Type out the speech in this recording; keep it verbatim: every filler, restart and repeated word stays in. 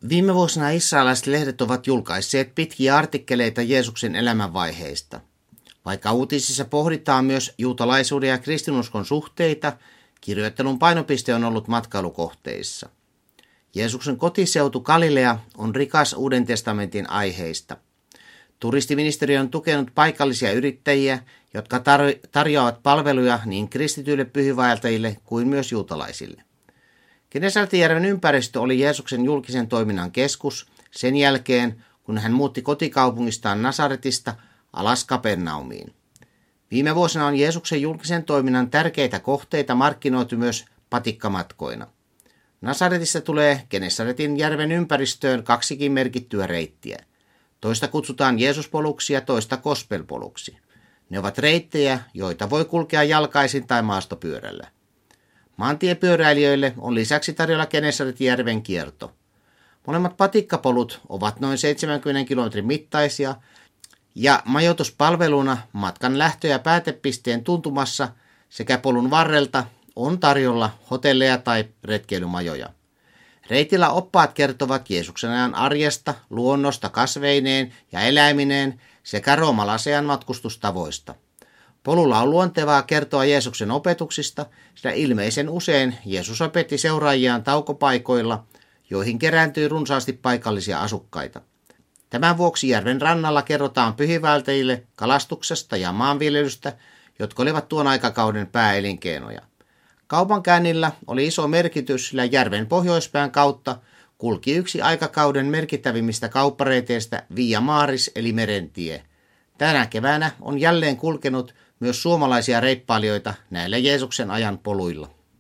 Viime vuosina israelilaiset lehdet ovat julkaisseet pitkiä artikkeleita Jeesuksen elämänvaiheista. Vaikka uutisissa pohditaan myös juutalaisuuden ja kristinuskon suhteita, kirjoittelun painopiste on ollut matkailukohteissa. Jeesuksen kotiseutu Galilea on rikas Uuden testamentin aiheista. Turistiministeriö on tukenut paikallisia yrittäjiä, jotka tar- tarjoavat palveluja niin kristityille pyhiinvaeltajille kuin myös juutalaisille. Genesaretjärven ympäristö oli Jeesuksen julkisen toiminnan keskus sen jälkeen, kun hän muutti kotikaupungistaan Nasaretista alas Kapernaumiin. Viime vuosina on Jeesuksen julkisen toiminnan tärkeitä kohteita markkinoitu myös patikkamatkoina. Nasaretissa tulee Genesaretin järven ympäristöön kaksikin merkittyä reittiä. Toista kutsutaan Jeesuspoluksi ja toista Gospelpoluksi. Ne ovat reittejä, joita voi kulkea jalkaisin tai maastopyörällä. Maantiepyöräilijöille on lisäksi tarjolla Genesaretjärven kierto. Molemmat patikkapolut ovat noin seitsemänkymmenen kilometrin mittaisia ja majoituspalveluna matkan lähtö- ja päätepisteen tuntumassa sekä polun varrelta on tarjolla hotelleja tai retkeilymajoja. Reitillä oppaat kertovat Jeesuksen ajan arjesta, luonnosta kasveineen ja eläimineen sekä roomalaisen matkustustavoista. Polulla on luontevaa kertoa Jeesuksen opetuksista, sillä ilmeisen usein Jeesus opetti seuraajiaan taukopaikoilla, joihin kerääntyi runsaasti paikallisia asukkaita. Tämän vuoksi järven rannalla kerrotaan pyhiinvaeltajille kalastuksesta ja maanviljelystä, jotka olivat tuon aikakauden pääelinkeinoja. Kaupankäynnillä oli iso merkitys, sillä järven pohjoispään kautta kulki yksi aikakauden merkittävimmistä kauppareiteistä Via Maris eli merentie. Tänä keväänä on jälleen kulkenut myös suomalaisia reippailijoita näillä Jeesuksen ajan poluilla.